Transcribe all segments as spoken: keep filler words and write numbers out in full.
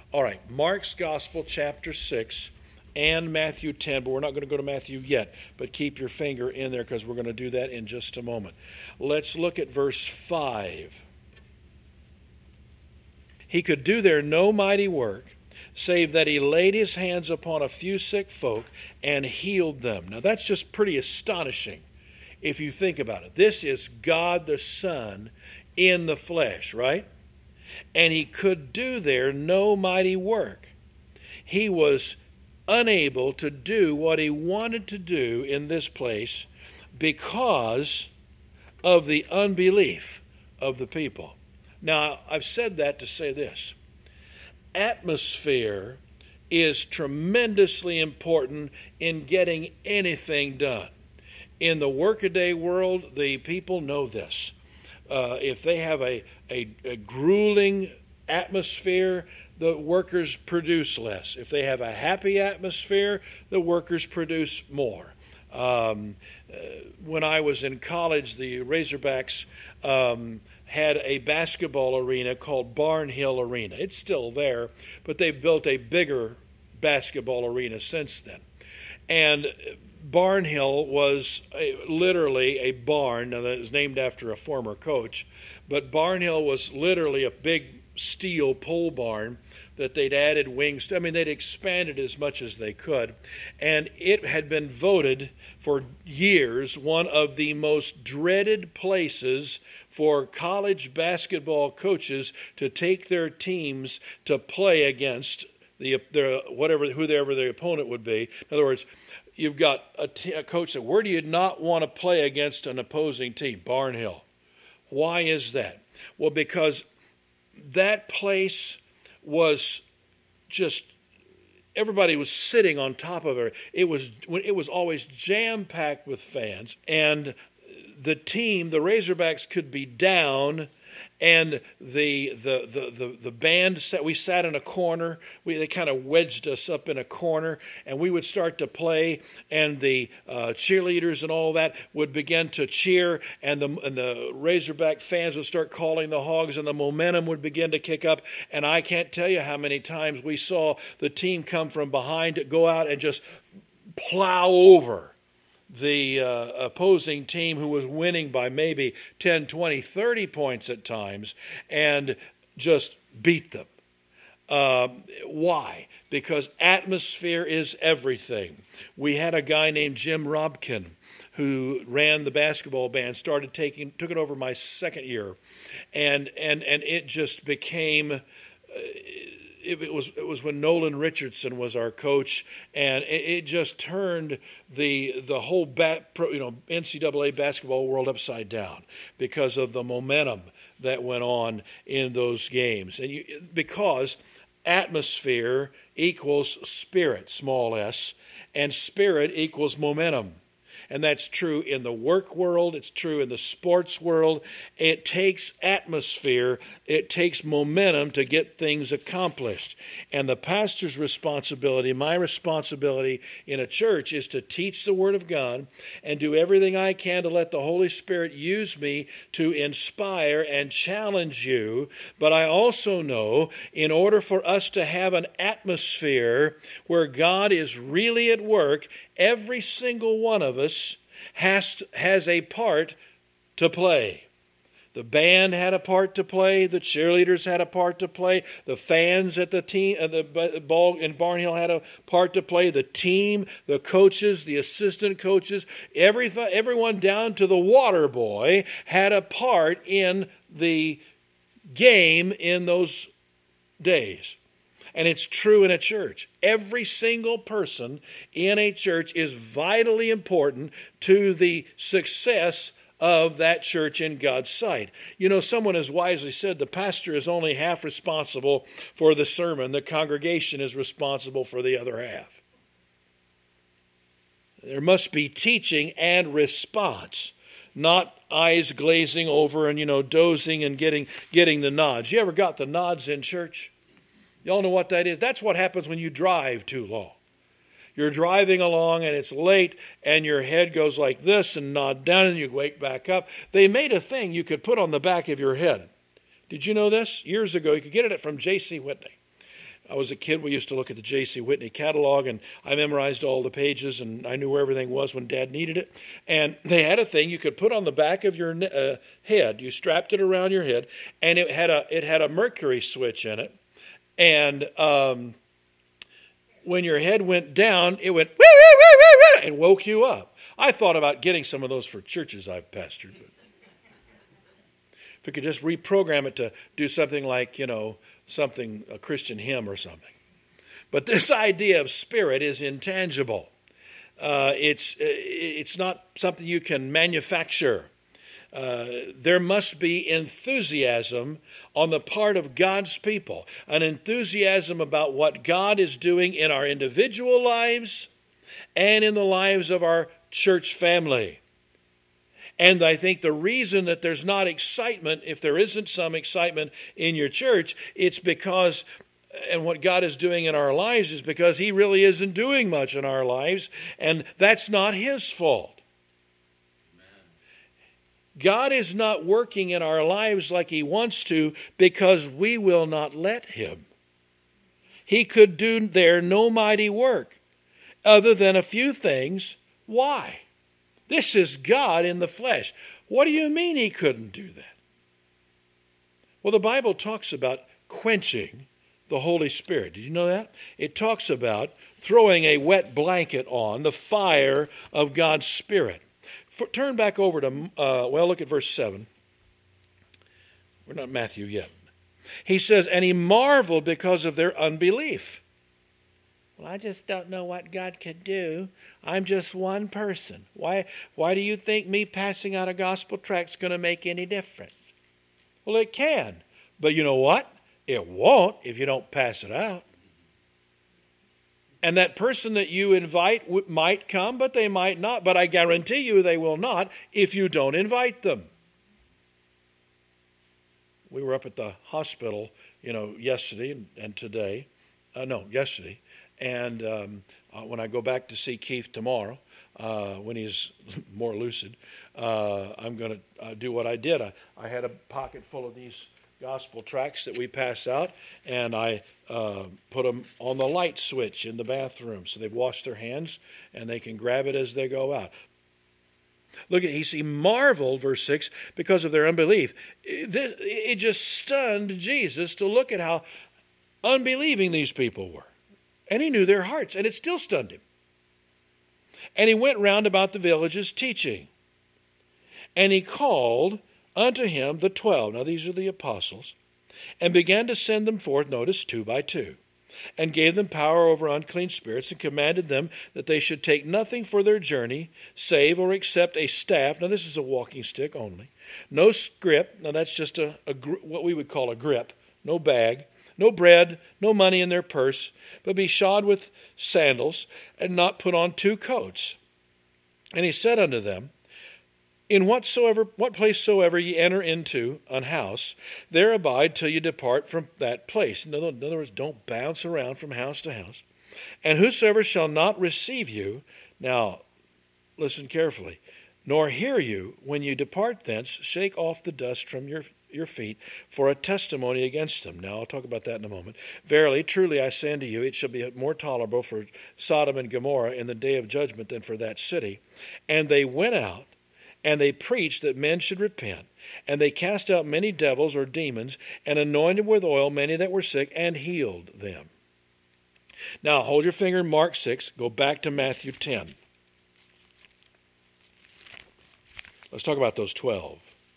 All right, Mark's Gospel, chapter six, and Matthew ten, but we're not going to go to Matthew yet, but keep your finger in there because we're going to do that in just a moment. Let's look at verse five. He could do there no mighty work, save that he laid his hands upon a few sick folk and healed them. Now that's just pretty astonishing if you think about it. This is God the Son in the flesh, right? And he could do there no mighty work. He was unable to do what he wanted to do in this place because of the unbelief of the people. Now, I've said that to say this. Atmosphere is tremendously important in getting anything done. In the workaday world, the people know this. Uh, if they have a, a, a grueling atmosphere, the workers produce less. If they have a happy atmosphere, the workers produce more. Um, uh, when I was in college, the Razorbacks um, had a basketball arena called Barnhill Arena. It's still there, but they've built a bigger basketball arena since then. And Barnhill was a, literally a barn. Now, that was named after a former coach, but Barnhill was literally a big steel pole barn that they'd added wings to. I mean, they'd expanded as much as they could. And it had been voted for years one of the most dreaded places for college basketball coaches to take their teams to play against the their whatever whoever their opponent would be. In other words, you've got a, t- a coach that, where do you not want to play against an opposing team? Barnhill. Why is that? Well, because that place was just, everybody was sitting on top of it. It was, it was always jam-packed with fans, and the team, the Razorbacks, could be down, and the the the the, the band sat, we sat in a corner. We, they kind of wedged us up in a corner, and we would start to play, and the uh, cheerleaders and all that would begin to cheer, and the and the Razorback fans would start calling the Hogs, and the momentum would begin to kick up. And I can't tell you how many times we saw the team come from behind to go out and just plow over the uh, opposing team, who was winning by maybe ten, twenty, thirty points at times, and just beat them. Uh, why? Because atmosphere is everything. We had a guy named Jim Robkin who ran the basketball band, started taking, took it over my second year, and and and it just became. Uh, It, it was it was when Nolan Richardson was our coach, and it, it just turned the the whole bat, you know N C double A basketball world upside down because of the momentum that went on in those games, and you, because atmosphere equals spirit, small s, and spirit equals momentum. And that's true in the work world. It's true in the sports world. It takes atmosphere. It takes momentum to get things accomplished. And the pastor's responsibility, my responsibility in a church, is to teach the Word of God and do everything I can to let the Holy Spirit use me to inspire and challenge you. But I also know, in order for us to have an atmosphere where God is really at work, every single one of us has to, has a part to play. The band had a part to play. The cheerleaders had a part to play. The fans at the team, uh, the ball in Barnhill had a part to play. The team, the coaches, the assistant coaches, everything, everyone down to the water boy had a part in the game in those days. And it's true in a church. Every single person in a church is vitally important to the success of that church in God's sight. You know, someone has wisely said the pastor is only half responsible for the sermon. The congregation is responsible for the other half. There must be teaching and response, not eyes glazing over and, you know, dozing and getting getting the nods. You ever got the nods in church? Y'all know what that is? That's what happens when you drive too long. You're driving along and it's late and your head goes like this and nod down and you wake back up. They made a thing you could put on the back of your head. Did you know this? Years ago, you could get it from J C Whitney. I was a kid, we used to look at the J C Whitney catalog, and I memorized all the pages, and I knew where everything was when Dad needed it. And they had a thing you could put on the back of your uh, head. You strapped it around your head, and it had a it had a mercury switch in it. And um, when your head went down, it went woo, woo, woo, woo, woo, and woke you up. I thought about getting some of those for churches I've pastored. But if we could just reprogram it to do something like, you know, something, a Christian hymn or something. But this idea of spirit is intangible. Uh, it's it's not something you can manufacture. Uh, there must be enthusiasm on the part of God's people, an enthusiasm about what God is doing in our individual lives and in the lives of our church family. And I think the reason that there's not excitement, if there isn't some excitement in your church, it's because, and what God is doing in our lives is because He really isn't doing much in our lives, and that's not His fault. Amen. God is not working in our lives like He wants to because we will not let Him. He could do there no mighty work other than a few things. Why? This is God in the flesh. What do you mean He couldn't do that? Well, the Bible talks about quenching the Holy Spirit. Did you know that? It talks about throwing a wet blanket on the fire of God's Spirit. For, turn back over to, uh, well, look at verse seven. We're not Matthew yet. He says, and He marveled because of their unbelief. Well, I just don't know what God could do. I'm just one person. Why, why do you think me passing out a gospel tract is going to make any difference? Well, it can. But you know what? It won't if you don't pass it out. And that person that you invite w- might come, but they might not. But I guarantee you they will not if you don't invite them. We were up at the hospital, you know, yesterday and, and today. Uh, no, yesterday. And um, uh, when I go back to see Keith tomorrow, uh, when he's more lucid, uh, I'm going to uh, do what I did. I, I had a pocket full of these gospel tracts that we pass out, and I uh, put them on the light switch in the bathroom so they've washed their hands and they can grab it as they go out. Look at, he marveled, verse six, because of their unbelief. It, it just stunned Jesus to look at how unbelieving these people were. And He knew their hearts, and it still stunned Him. And He went round about the villages teaching. And He called unto Him the twelve, now these are the apostles, and began to send them forth, notice, two by two, and gave them power over unclean spirits, and commanded them that they should take nothing for their journey, save or except a staff. Now this is a walking stick only. No scrip, now that's just a, a what we would call a grip, no bag. No bread, no money in their purse, but be shod with sandals, and not put on two coats. And He said unto them, In whatsoever, what place soever ye enter into an house, there abide till you depart from that place. In other, in other words, don't bounce around from house to house. And whosoever shall not receive you, now listen carefully, nor hear you when you depart thence, shake off the dust from your your feet for a testimony against them. Now, I'll talk about that in a moment. Verily, truly, I say unto you, it shall be more tolerable for Sodom and Gomorrah in the day of judgment than for that city. And they went out, and they preached that men should repent. And they cast out many devils or demons, and anointed with oil many that were sick, and healed them. Now, hold your finger in Mark six. Go back to Matthew ten. Let's talk about those twelve.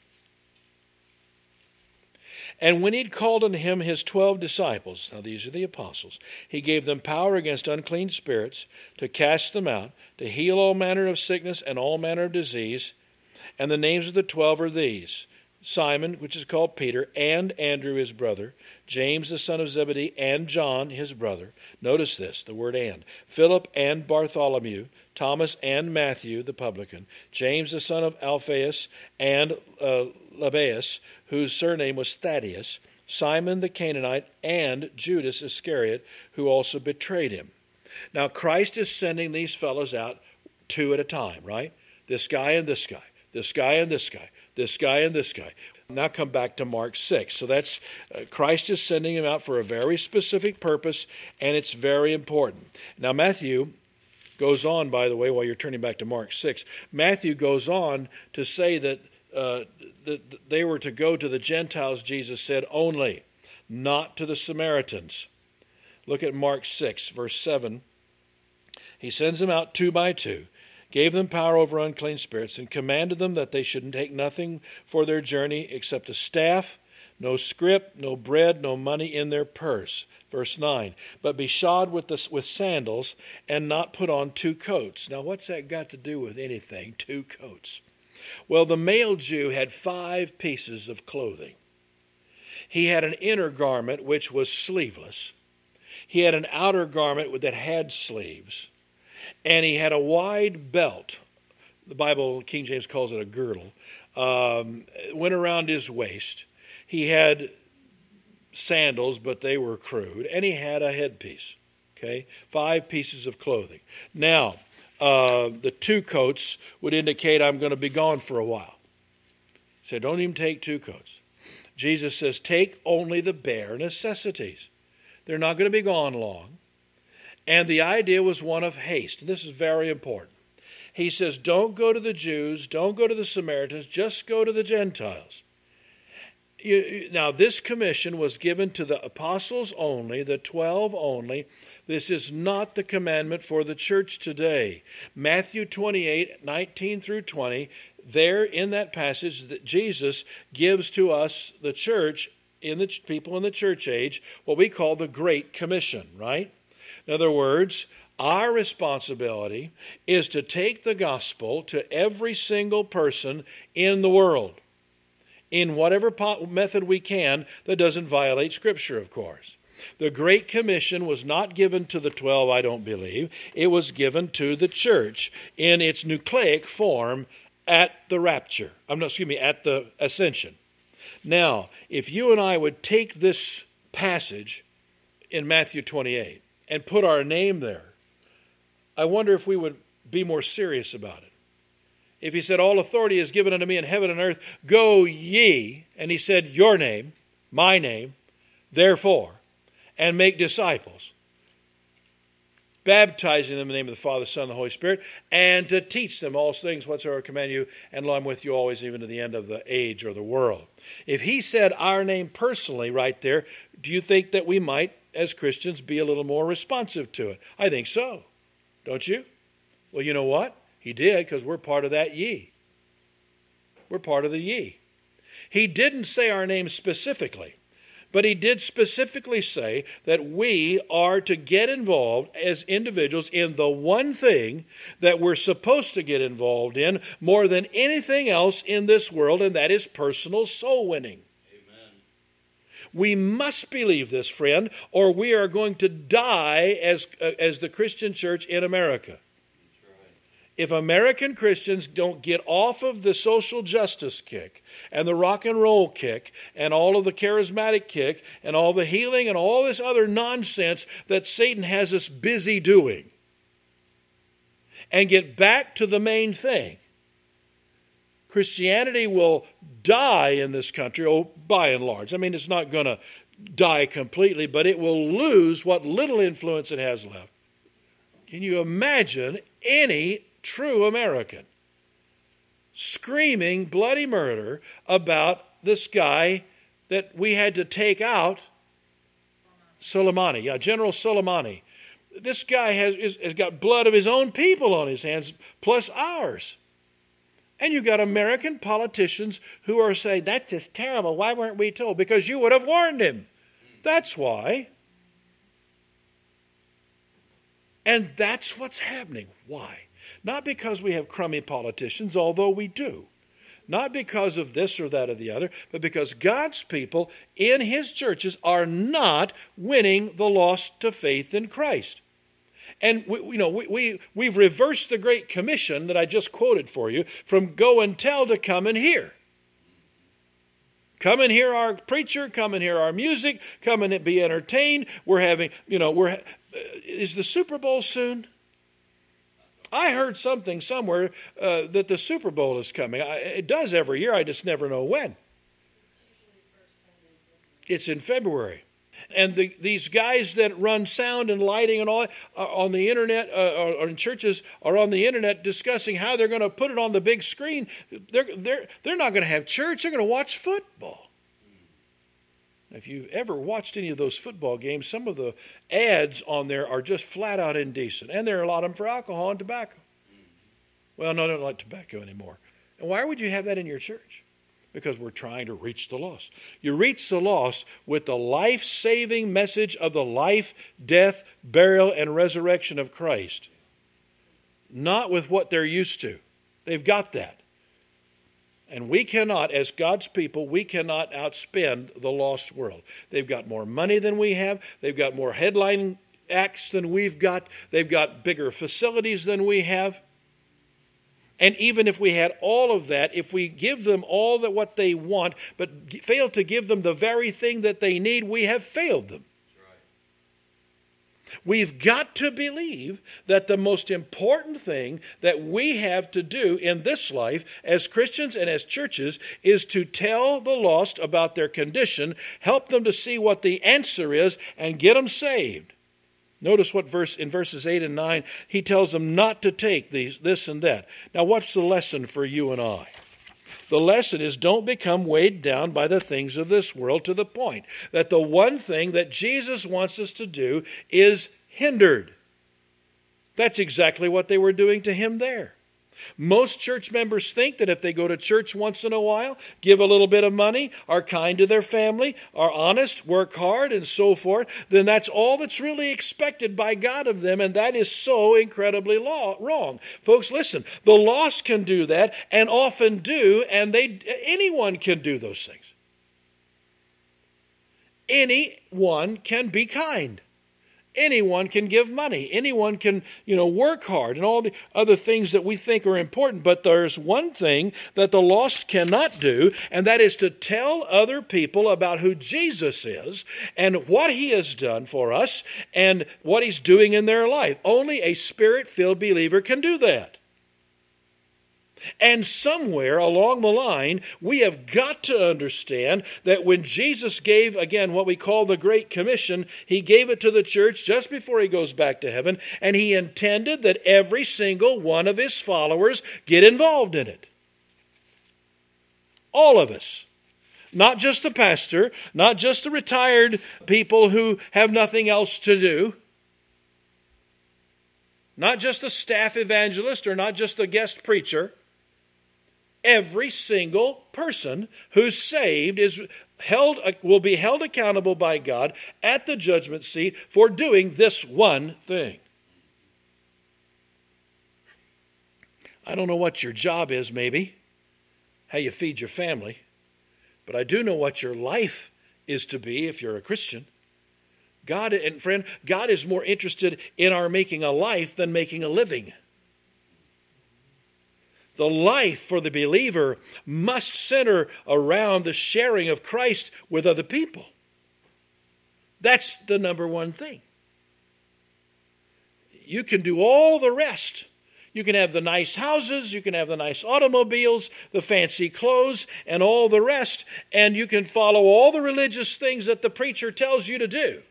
And when He'd called unto Him His twelve disciples, now these are the apostles, He gave them power against unclean spirits to cast them out, to heal all manner of sickness and all manner of disease. And the names of the twelve are these: Simon, which is called Peter, and Andrew his brother, James the son of Zebedee, and John his brother. Notice this, the word and. Philip and Bartholomew, Thomas and Matthew the publican, James the son of Alphaeus, and uh, Lebbaeus, whose surname was Thaddeus, Simon the Canaanite, and Judas Iscariot, who also betrayed Him. Now Christ is sending these fellows out two at a time, right? This guy and this guy, this guy and this guy, this guy and this guy. Now come back to Mark six. So that's uh, Christ is sending him out for a very specific purpose, and it's very important. Now Matthew goes on, by the way, while you're turning back to Mark six, Matthew goes on to say that, uh, that they were to go to the Gentiles, Jesus said, only, not to the Samaritans. Look at Mark six, verse seven. He sends them out two by two, gave them power over unclean spirits, and commanded them that they should take nothing for their journey except a staff, no scrip, no bread, no money in their purse. Verse nine, but be shod with, the, with sandals and not put on two coats. Now what's that got to do with anything, two coats? Well, the male Jew had five pieces of clothing. He had an inner garment which was sleeveless. He had an outer garment that had sleeves. And he had a wide belt. The Bible, King James calls it a girdle. Um, went around his waist. He had sandals, but they were crude. And he had a headpiece. Okay, five pieces of clothing. Now, uh, the two coats would indicate I'm going to be gone for a while. So don't even take two coats. Jesus says, take only the bare necessities. They're not going to be gone long. And the idea was one of haste. And this is very important. He says, don't go to the Jews, don't go to the Samaritans, just go to the Gentiles. You, now, this commission was given to the apostles only, the twelve only. This is not the commandment for the church today. Matthew twenty-eight, nineteen through twenty, there in that passage that Jesus gives to us, the church, in the people in the church age, what we call the Great Commission, right? In other words, our responsibility is to take the gospel to every single person in the world in whatever method we can that doesn't violate Scripture, of course. The Great Commission was not given to the twelve, I don't believe. It was given to the church in its nucleic form at the rapture. I'm not, excuse me, at the ascension. Now, if you and I would take this passage in Matthew twenty-eight and put our name there, I wonder if we would be more serious about it. If he said, all authority is given unto me in heaven and earth, go ye, and he said, your name, my name, therefore, and make disciples, baptizing them in the name of the Father, Son, and the Holy Spirit, and to teach them all things whatsoever I command you, and lo, I'm with you always, even to the end of the age or the world. If he said our name personally right there, do you think that we might, as Christians, be a little more responsive to it? I think so. Don't you? Well, you know what? He did, because we're part of that ye. We're part of the ye. He didn't say our name specifically, but he did specifically say that we are to get involved as individuals in the one thing that we're supposed to get involved in more than anything else in this world, and that is personal soul winning. Amen. We must believe this, friend, or we are going to die as, uh, as the Christian church in America. If American Christians don't get off of the social justice kick and the rock and roll kick and all of the charismatic kick and all the healing and all this other nonsense that Satan has us busy doing and get back to the main thing, Christianity will die in this country, oh, by and large. I mean, it's not going to die completely, but it will lose what little influence it has left. Can you imagine any true American screaming bloody murder about this guy that we had to take out, Soleimani, yeah, General Soleimani. This guy has, is, has got blood of his own people on his hands, plus ours. And you've got American politicians who are saying, that's just terrible, why weren't we told? Because you would have warned him. That's why. And that's what's happening. Why? Not because we have crummy politicians, although we do. Not because of this or that or the other, but because God's people in His churches are not winning the lost to faith in Christ. And we, you know, we, we, we've reversed the Great Commission that I just quoted for you from go and tell to come and hear. Come and hear our preacher, come and hear our music, come and be entertained. We're having, you know, we're, is the Super Bowl soon? I heard something somewhere uh, that the Super Bowl is coming. I, it does every year. I just never know when. It's in February. And the, these guys that run sound and lighting and all uh, on the internet uh, or, or in churches are on the internet discussing how they're going to put it on the big screen. They're, they're, they're not going to have church. They're going to watch football. If you've ever watched any of those football games, some of the ads on there are just flat out indecent. And there are a lot of them for alcohol and tobacco. Well, no, I don't like tobacco anymore. And why would you have that in your church? Because we're trying to reach the lost. You reach the lost with the life-saving message of the life, death, burial, and resurrection of Christ. Not with what they're used to. They've got that. And we cannot, as God's people, we cannot outspend the lost world. They've got more money than we have. They've got more headline acts than we've got. They've got bigger facilities than we have. And even if we had all of that, if we give them all that what they want, but fail to give them the very thing that they need, we have failed them. We've got to believe that the most important thing that we have to do in this life as Christians and as churches is to tell the lost about their condition, help them to see what the answer is, and get them saved. Notice what verse in verses eight and nine, he tells them not to take these, this and that. Now, what's the lesson for you and I? The lesson is don't become weighed down by the things of this world to the point that the one thing that Jesus wants us to do is hindered. That's exactly what they were doing to him there. Most church members think that if they go to church once in a while, give a little bit of money, are kind to their family, are honest, work hard, and so forth, then that's all that's really expected by God of them, and that is so incredibly law, wrong. Folks, listen, the lost can do that, and often do, and they anyone can do those things. Anyone can be kind. Anyone can give money. Anyone can, you know, work hard and all the other things that we think are important. But there's one thing that the lost cannot do, and that is to tell other people about who Jesus is and what he has done for us and what he's doing in their life. Only a Spirit-filled believer can do that. And somewhere along the line, we have got to understand that when Jesus gave, again, what we call the Great Commission, he gave it to the church just before he goes back to heaven, and he intended that every single one of his followers get involved in it. All of us. Not just the pastor, not just the retired people who have nothing else to do. Not just the staff evangelist or not just the guest preacher. Every single person who's saved is held, will be held accountable by God at the judgment seat for doing this one thing. I don't know what your job is, maybe, how you feed your family, but I do know what your life is to be if you're a Christian. God, and friend, God is more interested in our making a life than making a living. The life for the believer must center around the sharing of Christ with other people. That's the number one thing. You can do all the rest. You can have the nice houses, you can have the nice automobiles, the fancy clothes, and all the rest, and you can follow all the religious things that the preacher tells you to do.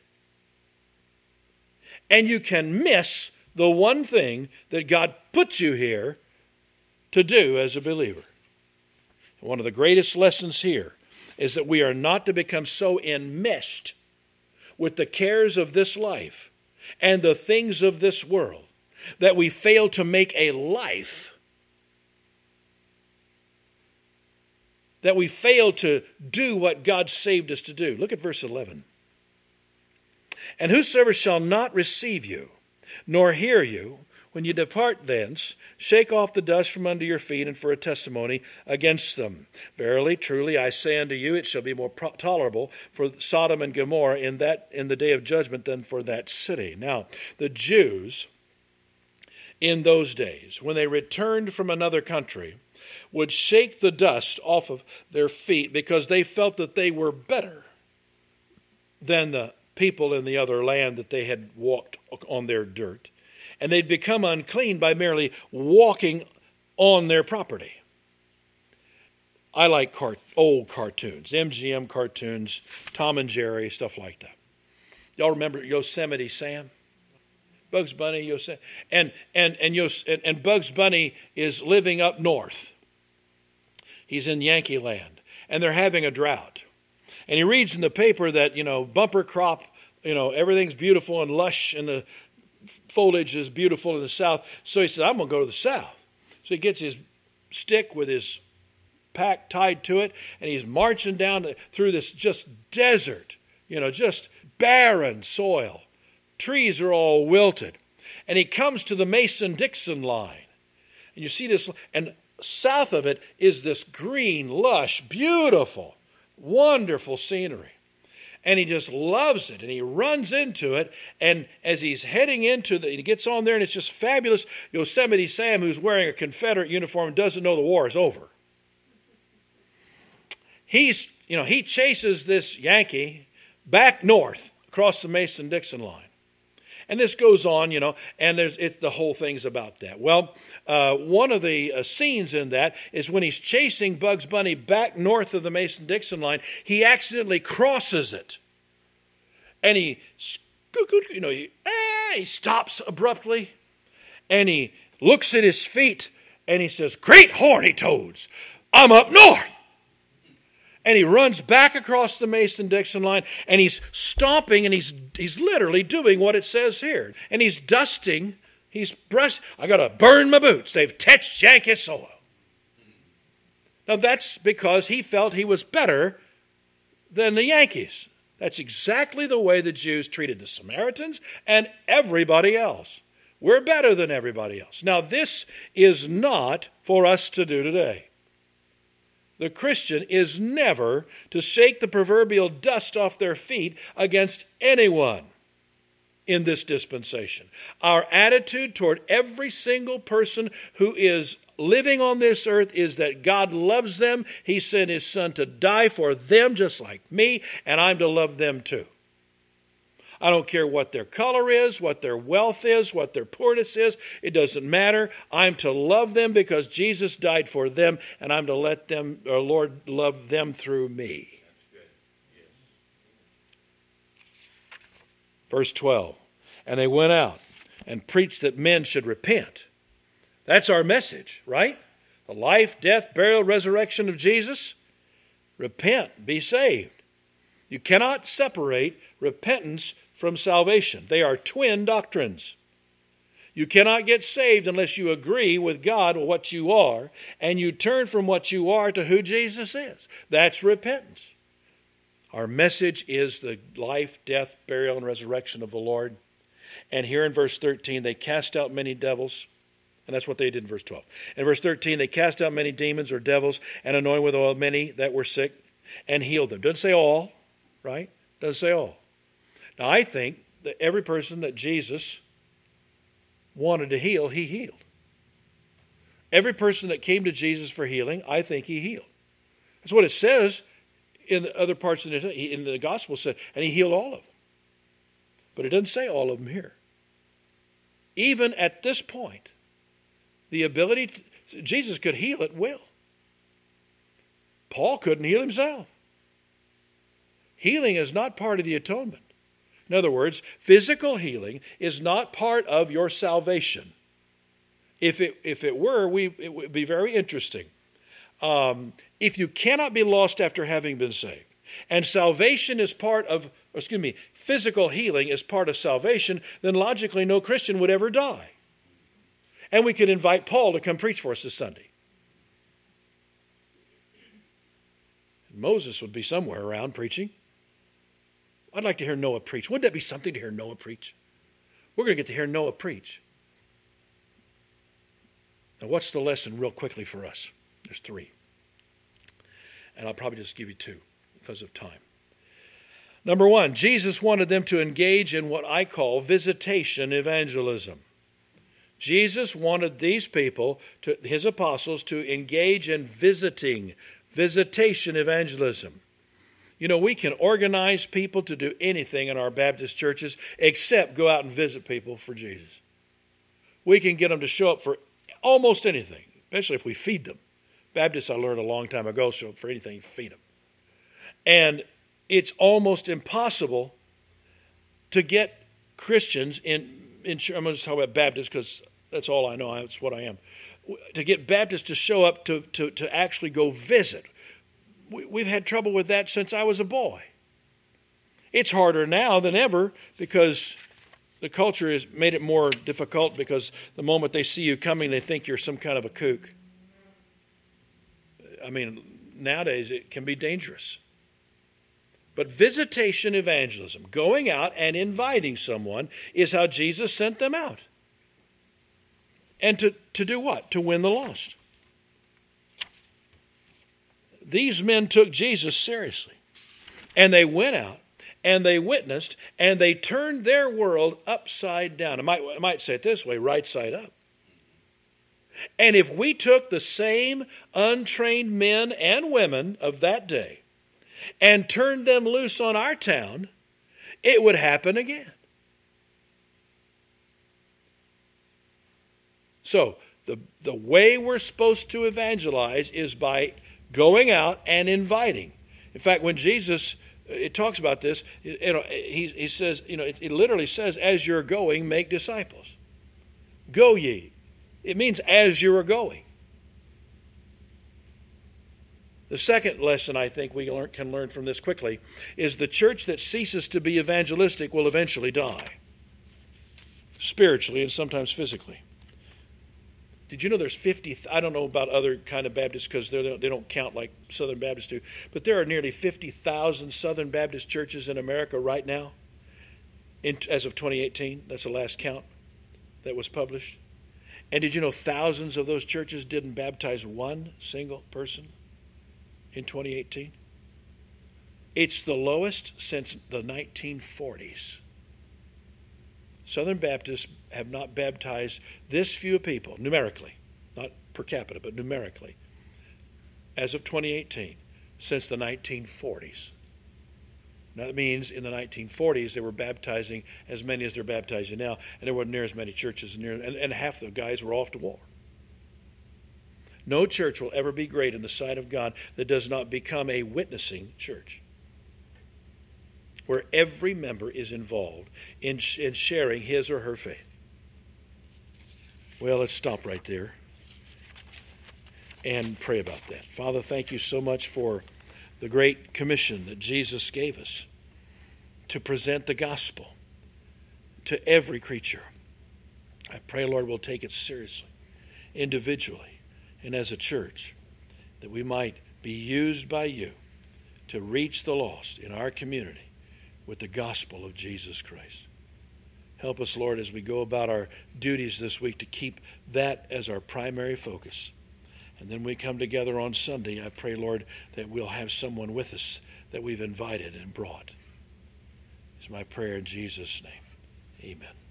And you can miss the one thing that God puts you here to do as a believer. One of the greatest lessons here is that we are not to become so enmeshed with the cares of this life and the things of this world that we fail to make a life, that we fail to do what God saved us to do. Look at verse eleven. And whosoever shall not receive you, nor hear you, when you depart thence, shake off the dust from under your feet, and for a testimony against them. Verily, truly, I say unto you, it shall be more pro- tolerable for Sodom and Gomorrah in that in the day of judgment than for that city. Now, the Jews in those days, when they returned from another country, would shake the dust off of their feet because they felt that they were better than the people in the other land that they had walked on their dirt. And they'd become unclean by merely walking on their property. I like cart- old cartoons, M G M cartoons, Tom and Jerry, stuff like that. Y'all remember Yosemite Sam? Bugs Bunny, Yosemite, and and and, Yos- and and Bugs Bunny is living up north. He's in Yankee Land, and they're having a drought. And he reads in the paper that, you know, bumper crop, you know, everything's beautiful and lush, and the foliage is beautiful in the south. So he says, I'm going to go to the south. So he gets his stick with his pack tied to it, and he's marching down to, through this just desert, you know, just barren soil. Trees are all wilted. And he comes to the Mason-Dixon line. And you see this, and south of it is this green, lush, beautiful, wonderful scenery. And he just loves it, and he runs into it, and as he's heading into the, he gets on there, and it's just fabulous. Yosemite Sam, who's wearing a Confederate uniform, doesn't know the war is over. He's, you know, he chases this Yankee back north across the Mason-Dixon line. And this goes on, you know, and there's it, the whole thing's about that. Well, uh, one of the uh, scenes in that is when he's chasing Bugs Bunny back north of the Mason-Dixon line, he accidentally crosses it. And he, you know, he, ah, he stops abruptly, and he looks at his feet, and he says, "Great horny toads, I'm up north." And he runs back across the Mason-Dixon line, and he's stomping, and he's he's literally doing what it says here. And he's dusting, he's brush. I got to burn my boots. They've touched Yankee soil. Now that's because he felt he was better than the Yankees. That's exactly the way the Jews treated the Samaritans and everybody else. We're better than everybody else. Now this is not for us to do today. The Christian is never to shake the proverbial dust off their feet against anyone in this dispensation. Our attitude toward every single person who is living on this earth is that God loves them. He sent His Son to die for them just like me, and I'm to love them too. I don't care what their color is, what their wealth is, what their poorness is. It doesn't matter. I'm to love them because Jesus died for them, and I'm to let them, our Lord, love them through me. Yes. Verse twelve, and they went out and preached that men should repent. That's our message, right? The life, death, burial, resurrection of Jesus. Repent, be saved. You cannot separate repentance from salvation. They are twin doctrines. You cannot get saved unless you agree with God what you are, and you turn from what you are to who Jesus is. That's repentance. Our message is the life, death, burial, and resurrection of the Lord. And here in verse thirteen, they cast out many devils. And that's what they did in verse twelve. In verse thirteen, they cast out many demons or devils and anointed with oil many that were sick and healed them. Doesn't say all, right? Doesn't say all. Now, I think that every person that Jesus wanted to heal, He healed. Every person that came to Jesus for healing, I think He healed. That's what it says in the other parts of the, in the gospel, said, and He healed all of them. But it doesn't say all of them here. Even at this point, the ability to, Jesus could heal at will. Paul couldn't heal himself. Healing is not part of the atonement. In other words, physical healing is not part of your salvation. If it if it were, we it would be very interesting. Um, if you cannot be lost after having been saved, and salvation is part of, excuse me, physical healing is part of salvation, then logically no Christian would ever die. And we could invite Paul to come preach for us this Sunday. Moses would be somewhere around preaching. I'd like to hear Noah preach. Wouldn't that be something to hear Noah preach? We're going to get to hear Noah preach. Now, what's the lesson real quickly for us? There's three. And I'll probably just give you two because of time. Number one, Jesus wanted them to engage in what I call visitation evangelism. Jesus wanted these people, to, His apostles, to engage in visiting, visitation evangelism. You know, we can organize people to do anything in our Baptist churches except go out and visit people for Jesus. We can get them to show up for almost anything, especially if we feed them. Baptists, I learned a long time ago, so for anything, feed them. And it's almost impossible to get Christians in, in I'm going to talk about Baptists because that's all I know, that's what I am, to get Baptists to show up to, to, to actually go visit. We, we've had trouble with that since I was a boy. It's harder now than ever because the culture has made it more difficult because the moment they see you coming, they think you're some kind of a kook. I mean, nowadays it can be dangerous. But visitation evangelism, going out and inviting someone, is how Jesus sent them out. And to, to do what? To win the lost. These men took Jesus seriously. And they went out. And they witnessed, and they turned their world upside down. I might, I might say it this way, right side up. And if we took the same untrained men and women of that day and turned them loose on our town, it would happen again. So, the, the way we're supposed to evangelize is by going out and inviting. In fact, when Jesus... It talks about this. You know, he, he says, you know, it, it literally says, as you're going, make disciples. Go ye. It means as you are going. The second lesson I think we learn, can learn from this quickly is the church that ceases to be evangelistic will eventually die. Spiritually and sometimes physically. Did you know there's fifty, I don't know about other kind of Baptists because they don't count like Southern Baptists do, but there are nearly fifty thousand Southern Baptist churches in America right now, in, as of twenty eighteen. That's the last count that was published. And did you know thousands of those churches didn't baptize one single person in twenty eighteen? It's the lowest since the nineteen forties. Southern Baptists have not baptized this few people, numerically, not per capita, but numerically, as of twenty eighteen, since the nineteen forties. Now, that means in the nineteen forties, they were baptizing as many as they're baptizing now, and there weren't near as many churches, near, and, and half the guys were off to war. No church will ever be great in the sight of God that does not become a witnessing church, where every member is involved in, in sharing his or her faith. Well, let's stop right there and pray about that. Father, thank you so much for the great commission that Jesus gave us to present the gospel to every creature. I pray, Lord, we'll take it seriously, individually and as a church, that we might be used by you to reach the lost in our community with the gospel of Jesus Christ. Help us, Lord, as we go about our duties this week to keep that as our primary focus. And then we come together on Sunday, I pray, Lord, that we'll have someone with us that we've invited and brought. It's my prayer in Jesus' name. Amen.